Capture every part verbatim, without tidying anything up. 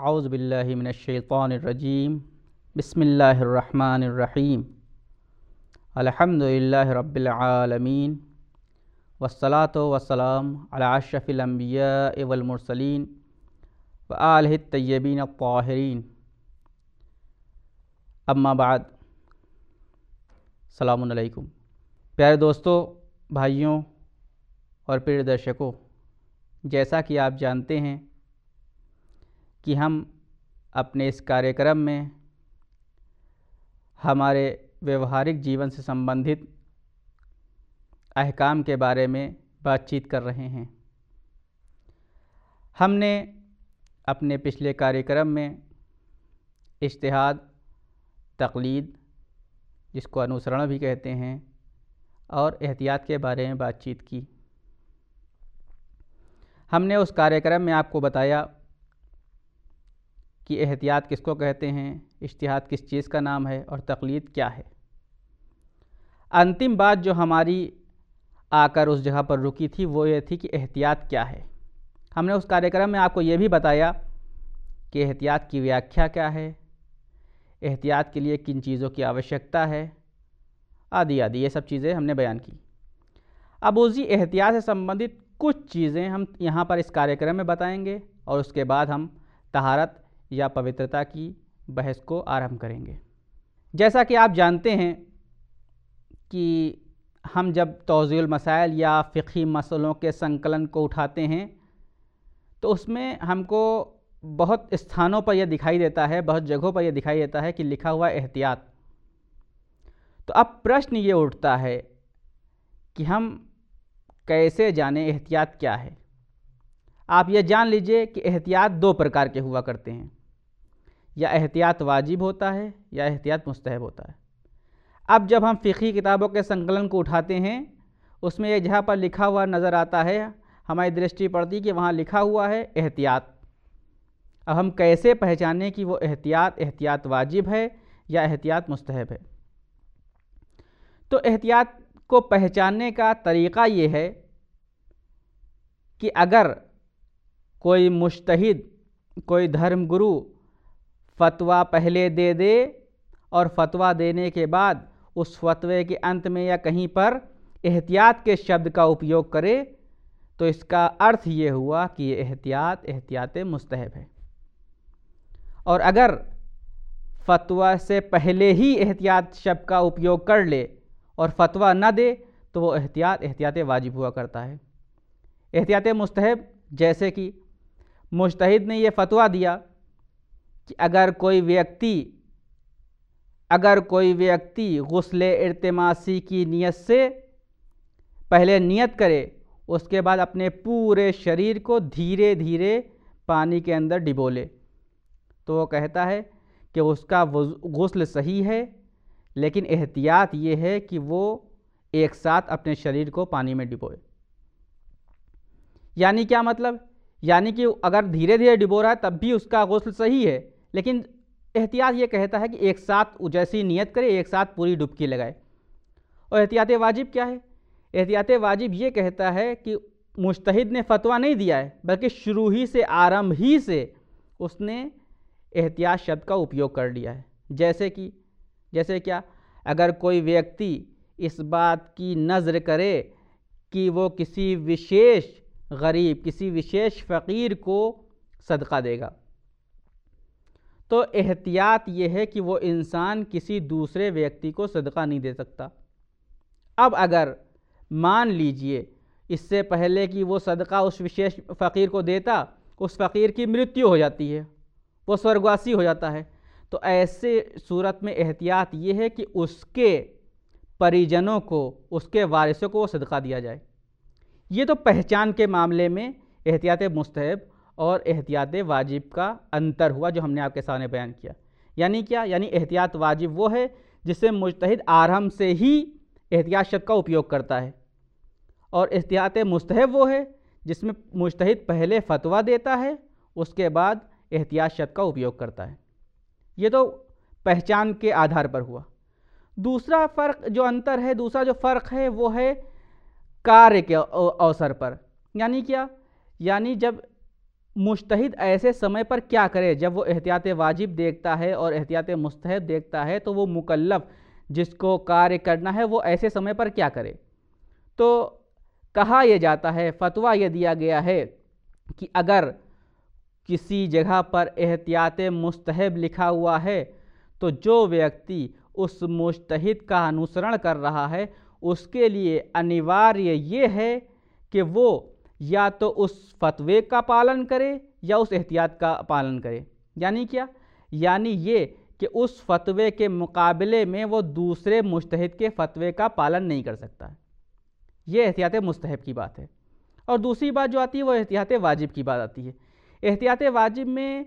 औज़ु बिल्लाहि मिनश्शैतानिर्रजीम बिस्मिल्लाहिर्रहमानिर्रहीम अल्हम्दुलिल्लाहि रब्बिल आलमीन वस्सलातु वस्सलाम अला अशरफिल अंबिया'i वल मुरसलीन व आलिहि तय्यबीन अत्ताहिरीन अम्मा बाद। सलामुन अलैकुम। प्यारे दोस्तों, भाइयों और प्रिय दर्शकों, जैसा कि आप जानते हैं कि हम अपने इस कार्यक्रम में हमारे व्यवहारिक जीवन से संबंधित अहकाम के बारे में बातचीत कर रहे हैं। हमने अपने पिछले कार्यक्रम में इज्तिहाद, तक़लीद, जिसको अनुसरण भी कहते हैं, और एहतियात के बारे में बातचीत की। हमने उस कार्यक्रम में आपको बताया कि एहतियात किसको कहते हैं, इज्तिहाद किस चीज़ का नाम है और तक़लीद क्या है। अंतिम बात जो हमारी आकर उस जगह पर रुकी थी वो ये थी कि एहतियात क्या है। हमने उस कार्यक्रम में आपको ये भी बताया कि एहतियात की व्याख्या क्या है, एहतियात के लिए किन चीज़ों की आवश्यकता है, आदि आदि ये सब चीज़ें हमने बयान की। अब उसी एहतियात से संबंधित कुछ चीज़ें हम यहाँ पर इस कार्यक्रम में बताएंगे और उसके बाद हम तहारत या पवित्रता की बहस को आरंभ करेंगे। जैसा कि आप जानते हैं कि हम जब तौज़ीउल मसाइल या फ़िक़ही मसलों के संकलन को उठाते हैं तो उसमें हमको बहुत स्थानों पर यह दिखाई देता है, बहुत जगहों पर यह दिखाई देता है कि लिखा हुआ एहतियात। तो अब प्रश्न ये उठता है कि हम कैसे जानें एहतियात क्या है। आप ये जान लीजिए कि एहतियात दो प्रकार के हुआ करते हैं, या एहतियात वाजिब होता है या एहतियात मुस्तहब होता है। अब जब हम फ़िक़ही किताबों के संकलन को उठाते हैं उसमें ये जहाँ पर लिखा हुआ नज़र आता है, हमारी दृष्टि पड़ती कि वहाँ लिखा हुआ है एहतियात। अब हम कैसे पहचानें कि वो एहतियात एहतियात वाजिब है या एहतियात मुस्तहब है। तो एहतियात को पहचानने का तरीक़ा ये है कि अगर कोई मुज्तहिद, कोई धर्मगुरु फ़तवा पहले दे दे और फ़तवा देने के बाद उस फ़तवे के अंत में या कहीं पर एहतियात के शब्द का उपयोग करे तो इसका अर्थ ये हुआ कि ये एहतियात एहतियात मुस्तहब है। और अगर फ़तवा से पहले ही एहतियात शब्द का उपयोग कर ले और फ़तवा न दे तो वो एहतियात एहतियात वाजिब हुआ करता है। एहतियात मुस्तहब, जैसे कि मुज्तहिद ने ये फ़तवा दिया कि अगर कोई व्यक्ति अगर कोई व्यक्ति गुस्ल इर्तिमासी की नियत से पहले नियत करे, उसके बाद अपने पूरे शरीर को धीरे धीरे पानी के अंदर डिबो ले, तो वो कहता है कि उसका गुस्ल सही है, लेकिन एहतियात ये है कि वो एक साथ अपने शरीर को पानी में डिबोए। यानी क्या मतलब? यानी कि अगर धीरे धीरे डिबो रहा है तब भी उसका गुस्ल सही है, लेकिन एहतियात ये कहता है कि एक साथ जैसी नियत करे एक साथ पूरी डुबकी लगाए। और एहतियात वाजिब क्या है? एहतियात वाजिब ये कहता है कि मुज्तहिद ने फ़तवा नहीं दिया है, बल्कि शुरू ही से, आरंभ ही से उसने एहतियात शब्द का उपयोग कर लिया है। जैसे कि जैसे क्या? अगर कोई व्यक्ति इस बात की नज़र करे कि वो किसी विशेष गरीब, किसी विशेष फ़कीर को सदका देगा, तो एहतियात ये है कि वो इंसान किसी दूसरे व्यक्ति को सदका नहीं दे सकता। अब अगर मान लीजिए इससे पहले कि वो सदका उस विशेष फ़कीर को देता, उस फ़कीर की मृत्यु हो जाती है, वो स्वर्गवासी हो जाता है, तो ऐसे सूरत में एहतियात ये है कि उसके परिजनों को, उसके वारिसों को वो सदका दिया जाए। ये तो पहचान के मामले में एहतियात मुस्तहब और एहतियात वाजिब का अंतर हुआ जो हमने आपके सामने बयान किया। यानी क्या? यानी एहतियात वाजिब वो है जिससे मुज्तहिद आरंभ से ही एहतियात शब्द का उपयोग करता है, और एहतियात मुस्तहब वो है जिसमें मुज्तहिद पहले फ़तवा देता है, उसके बाद एहतियात शब्द का उपयोग करता है। ये तो पहचान के आधार पर हुआ। दूसरा फ़र्क जो अंतर है, दूसरा जो फ़र्क है वो है कार्य के अवसर पर। यानी क्या? यानी जब मुज्तहिद ऐसे समय पर क्या करे? जब वो एहतियात वाजिब देखता है और एहतियात मुस्तहब देखता है तो वो मुकल्लफ जिसको कार्य करना है वो ऐसे समय पर क्या करे? तो कहा यह जाता है, फतवा यह दिया गया है कि अगर किसी जगह पर एहतियात मुस्तहब लिखा हुआ है तो जो व्यक्ति उस मुज्तहिद का अनुसरण कर रहा है उसके लिए अनिवार्य ये है कि वो या तो उस फतवे का पालन करे या उस एहतियात का पालन करे। यानी क्या? यानी ये कि उस फतवे के मुकाबले में वो दूसरे मुज्तहिद के फतवे का पालन नहीं कर सकता। ये एहतियात मुस्तहब की बात है। और दूसरी बात जो आती है वो एहतियात वाजिब की बात आती है। एहतियात वाजिब में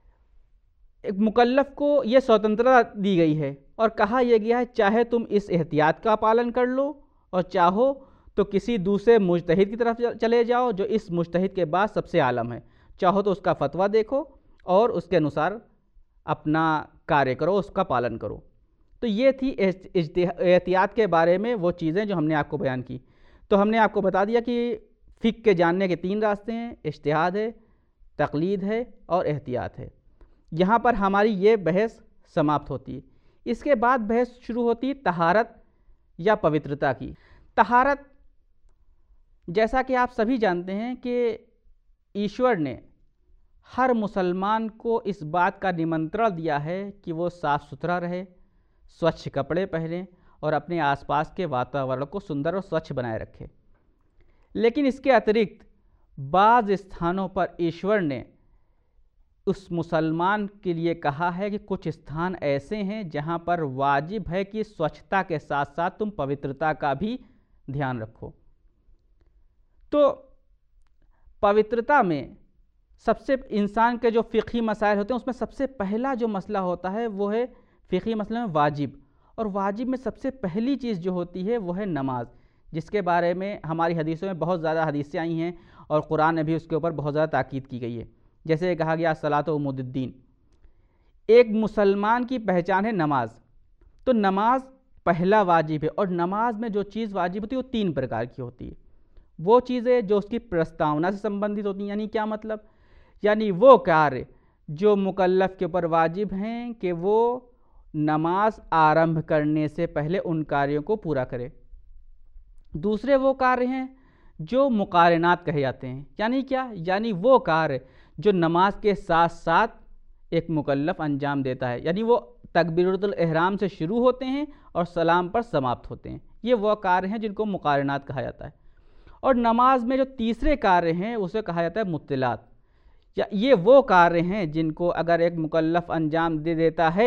एक मुकल्लफ को ये स्वतंत्रता दी गई है और कहा यह गया है चाहे तुम इस एहतियात का पालन कर लो और चाहो तो किसी दूसरे मुज्तहिद की तरफ चले जाओ जो इस मुज्तहिद के बाद सबसे आलम है, चाहो तो उसका फतवा देखो और उसके अनुसार अपना कार्य करो, उसका पालन करो। तो ये थी एहतियात के बारे में वो चीज़ें जो हमने आपको बयान की। तो हमने आपको बता दिया कि फ़िक़्ह के जानने के तीन रास्ते हैं, इज्तिहाद है, तक़लीद है और एहतियात है। यहाँ पर हमारी ये बहस समाप्त होती है। इसके बाद बहस शुरू होती है तहारत या पवित्रता की। तहारत, जैसा कि आप सभी जानते हैं कि ईश्वर ने हर मुसलमान को इस बात का निमंत्रण दिया है कि वो साफ़ सुथरा रहे, स्वच्छ कपड़े पहने और अपने आसपास के वातावरण को सुंदर और स्वच्छ बनाए रखे। लेकिन इसके अतिरिक्त बाज़ स्थानों पर ईश्वर ने उस मुसलमान के लिए कहा है कि कुछ स्थान ऐसे हैं जहाँ पर वाजिब है कि स्वच्छता के साथ साथ तुम पवित्रता का भी ध्यान रखो। तो पवित्रता में सबसे इंसान के जो फ़िक़ही मसाइल होते हैं उसमें सबसे पहला जो मसला होता है वो है फ़िक़ही मसले में वाजिब। और वाजिब में सबसे पहली चीज़ जो होती है वो है नमाज, जिसके बारे में हमारी हदीसों में बहुत ज़्यादा हदीसें आई हैं और कुरान में भी उसके ऊपर बहुत ज़्यादा ताकीद की गई है। जैसे कहा गया सलात व उमूदुद्दीन, एक मुसलमान की पहचान है नमाज। तो नमाज पहला वाजिब है और नमाज में जो चीज़ वाजिब होती है वो तीन प्रकार की होती है। वो चीज़ें जो उसकी प्रस्तावना से संबंधित होती हैं, यानी क्या मतलब, यानी वो कार्य जो मुकल्लफ के ऊपर वाजिब हैं कि वो नमाज आरंभ करने से पहले उन कार्यों को पूरा करे। दूसरे वो कार्य हैं जो मुकारनात कहे जाते हैं, यानी क्या, यानी वो कार्य जो नमाज के साथ साथ एक मुकल्लफ अंजाम देता है, यानी वो तकबीरुल इहराम से शुरू होते हैं और सलाम पर समाप्त होते हैं। ये वो कार्य हैं जिनको मुकारनात कहा जाता है। और नमाज में जो तीसरे कार्य हैं उसे कहा जाता है मुत्तलात, या ये वो कार्य हैं जिनको अगर एक मुकल्लफ अंजाम दे देता है,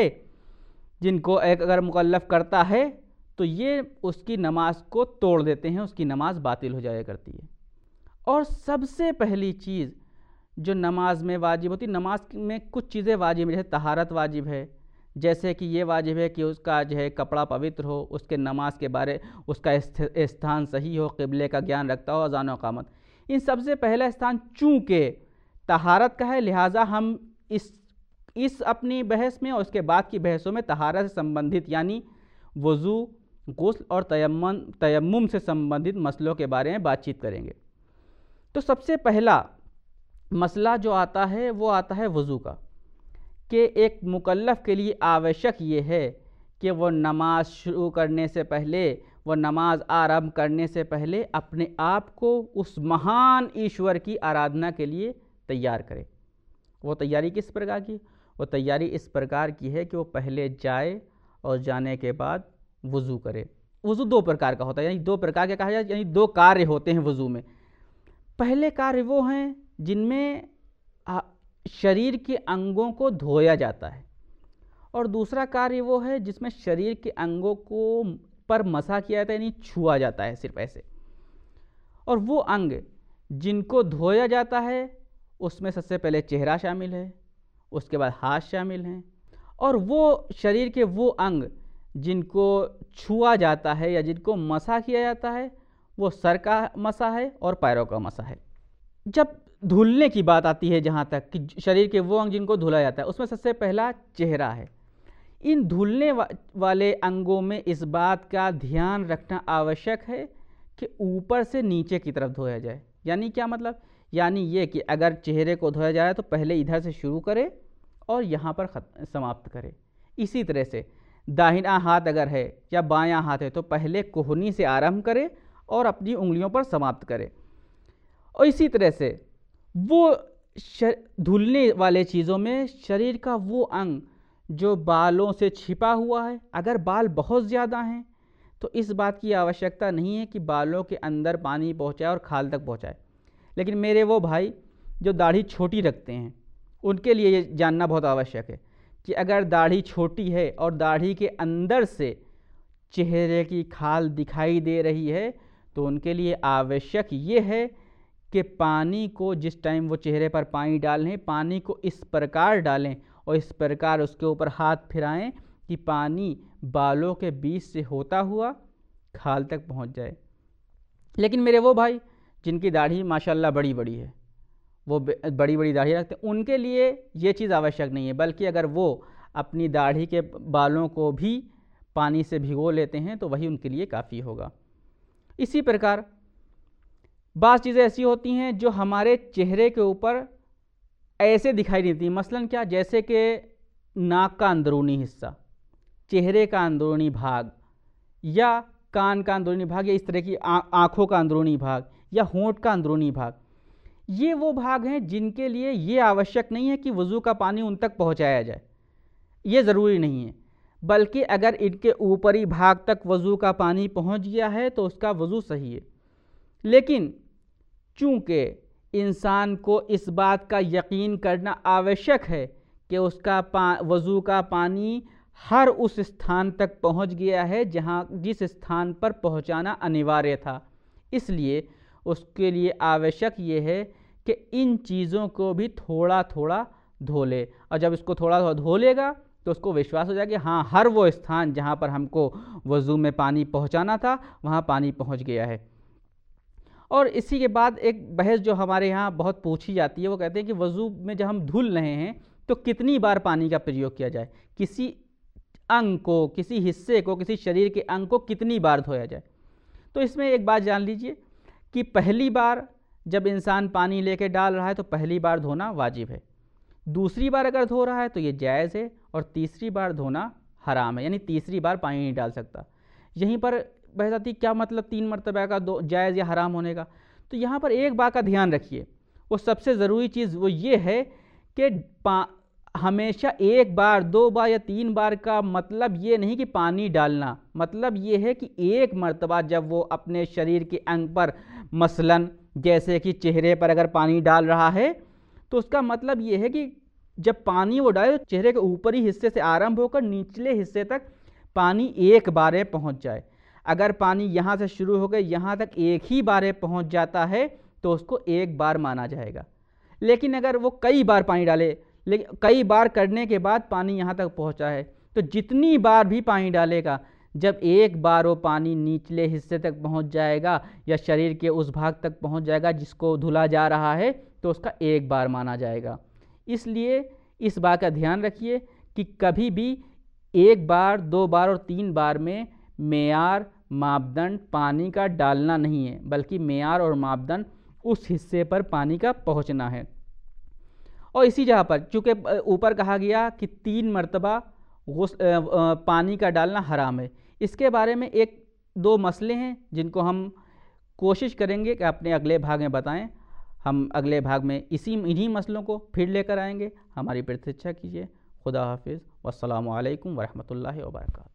जिनको एक अगर मुकल्लफ करता है तो ये उसकी नमाज को तोड़ देते हैं, उसकी नमाज बातिल हो जाया करती है। और सबसे पहली चीज़ जो नमाज में वाजिब होती है, नमाज में कुछ चीज़ें वाजिब है, जैसे तहारत वाजिब है, जैसे कि ये वाजिब है कि उसका जो है कपड़ा पवित्र हो, उसके नमाज के बारे उसका स्थान सही हो, क़िबले का ज्ञान रखता हो, अज़ान व इक़ामत। इन सबसे पहला स्थान चूँकि तहारत का है, लिहाजा हम इस इस अपनी बहस में और उसके बाद की बहसों में तहारत से संबंधित यानी वज़ू, गुस्ल और तयम्मुम तयम्मुम से संबंधित मसलों के बारे में बातचीत करेंगे। तो सबसे पहला मसला जो आता है वो आता है वज़ू का, कि एक मुकल्लफ के लिए आवश्यक ये है कि वो नमाज शुरू करने से पहले, वो नमाज आरंभ करने से पहले अपने आप को उस महान ईश्वर की आराधना के लिए तैयार करे। वो तैयारी किस प्रकार की? वो तैयारी इस प्रकार की है कि वो पहले जाए और जाने के बाद वज़ू करे। वज़ू दो प्रकार का होता है, यानी दो प्रकार के कहा जाए, यानी दो कार्य होते हैं वज़ू में। पहले कार्य वो हैं जिनमें शरीर के अंगों को धोया जाता है और दूसरा कार्य वो है जिसमें शरीर के अंगों को पर मसा किया जाता है, यानी छुआ जाता है सिर्फ ऐसे। और वो अंग जिनको धोया जाता है उसमें सबसे पहले चेहरा शामिल है, उसके बाद हाथ शामिल हैं, और वो शरीर के वो अंग जिनको छुआ जाता है या जिनको मसा किया जाता है वो सर का मसा है और पैरों का मसा है। जब धुलने की बात आती है, जहाँ तक कि शरीर के वो अंग जिनको धुला जाता है, उसमें सबसे पहला चेहरा है। इन धुलने वा, वाले अंगों में इस बात का ध्यान रखना आवश्यक है कि ऊपर से नीचे की तरफ धोया जाए। यानी क्या मतलब? यानी ये कि अगर चेहरे को धोया जाए तो पहले इधर से शुरू करे और यहाँ पर खत समाप्त करे। इसी तरह से दाहिना हाथ अगर है या बायां हाथ है तो पहले कोहनी से आरंभ करे और अपनी उंगलियों पर समाप्त करे। और इसी तरह से वो धुलने वाले चीज़ों में शरीर का वो अंग जो बालों से छिपा हुआ है, अगर बाल बहुत ज़्यादा हैं तो इस बात की आवश्यकता नहीं है कि बालों के अंदर पानी पहुंचाए और खाल तक पहुंचाए। लेकिन मेरे वो भाई जो दाढ़ी छोटी रखते हैं उनके लिए ये जानना बहुत आवश्यक है कि अगर दाढ़ी छोटी है और दाढ़ी के अंदर से चेहरे की खाल दिखाई दे रही है तो उनके लिए आवश्यक ये है कि पानी को जिस टाइम वो चेहरे पर पानी डालें, पानी को इस प्रकार डालें और इस प्रकार उसके ऊपर हाथ फिराएं कि पानी बालों के बीच से होता हुआ खाल तक पहुंच जाए। लेकिन मेरे वो भाई जिनकी दाढ़ी माशाल्लाह बड़ी बड़ी है, वो बड़ी बड़ी दाढ़ी रखते हैं, उनके लिए ये चीज़ आवश्यक नहीं है, बल्कि अगर वो अपनी दाढ़ी के बालों को भी पानी से भिगो लेते हैं तो वही उनके लिए काफ़ी होगा। इसी प्रकार बाज़ चीज़ें ऐसी होती हैं जो हमारे चेहरे के ऊपर ऐसे दिखाई नहीं देती। मसलन क्या, जैसे कि नाक का अंदरूनी हिस्सा, चेहरे का अंदरूनी भाग, या कान का अंदरूनी भाग, या इस तरह की आँखों का अंदरूनी भाग, या होंठ का अंदरूनी भाग, ये वो भाग हैं जिनके लिए ये आवश्यक नहीं है कि वज़ू का पानी उन तक पहुंचाया जाए, ये ज़रूरी नहीं है। बल्कि अगर इनके ऊपरी भाग तक वज़ू का पानी पहुंच गया है तो उसका वज़ू सही है। लेकिन चूँकि इंसान को इस बात का यकीन करना आवश्यक है कि उसका पा वज़ू का पानी हर उस स्थान तक पहुंच गया है जहां जिस स्थान पर पहुंचाना अनिवार्य था, इसलिए उसके लिए आवश्यक ये है कि इन चीज़ों को भी थोड़ा थोड़ा धो ले। और जब इसको थोड़ा थोड़ा धो लेगा तो उसको विश्वास हो जाएगा कि हाँ, हर वो स्थान जहाँ पर हमको वज़ू में पानी पहुँचाना था वहाँ पानी पहुँच गया है। और इसी के बाद एक बहस जो हमारे यहाँ बहुत पूछी जाती है, वो कहते हैं कि वज़ू में जब हम धुल रहे हैं तो कितनी बार पानी का प्रयोग किया जाए, किसी अंग को, किसी हिस्से को, किसी शरीर के अंग को कितनी बार धोया जाए। तो इसमें एक बात जान लीजिए कि पहली बार जब इंसान पानी लेके डाल रहा है तो पहली बार धोना वाजिब है, दूसरी बार अगर धो रहा है तो ये जायज़ है, और तीसरी बार धोना हराम है, यानी तीसरी बार पानी नहीं डाल सकता। यहीं पर बहस आती, क्या मतलब तीन मरतबा का दो जायज़ या हराम होने का। तो यहाँ पर एक बात का ध्यान रखिए, वो सबसे ज़रूरी चीज़ वो ये है कि हमेशा एक बार, दो बार या तीन बार का मतलब ये नहीं कि पानी डालना, मतलब ये है कि एक मरतबा जब वो अपने शरीर के अंग पर, मसलन जैसे कि चेहरे पर अगर पानी डाल रहा है तो उसका मतलब ये है कि जब पानी वो डाले तो चेहरे के ऊपरी हिस्से से आरंभ होकर निचले हिस्से तक पानी एक बारे पहुंच जाए। अगर पानी यहाँ से शुरू होकर यहाँ तक एक ही बारे पहुंच जाता है तो उसको एक बार माना जाएगा। लेकिन अगर वो कई बार पानी डाले, लेकिन कई बार करने के बाद पानी यहाँ तक पहुँचा है, तो जितनी बार भी पानी डालेगा, जब एक बार वो पानी निचले हिस्से तक पहुँच जाएगा या शरीर के उस भाग तक पहुँच जाएगा जिसको धुला जा रहा है, तो उसका एक बार माना जाएगा। इसलिए इस बात का ध्यान रखिए कि कभी भी एक बार, दो बार और तीन बार में मेयार, मापदंड पानी का डालना नहीं है, बल्कि मेयार और मापदंड उस हिस्से पर पानी का पहुंचना है। और इसी जगह पर चूँकि ऊपर कहा गया कि तीन मरतबा पानी का डालना हराम है, इसके बारे में एक दो मसले हैं जिनको हम कोशिश करेंगे कि अपने अगले भाग में बताएं। हम अगले भाग में इसी इन्हीं मसलों को फिर लेकर आएंगे। हमारी प्रतीक्षा कीजिए। खुदा हाफिज़। वस्सलामु अलैकुम वरहमतुल्लाहि वबरकातुहू।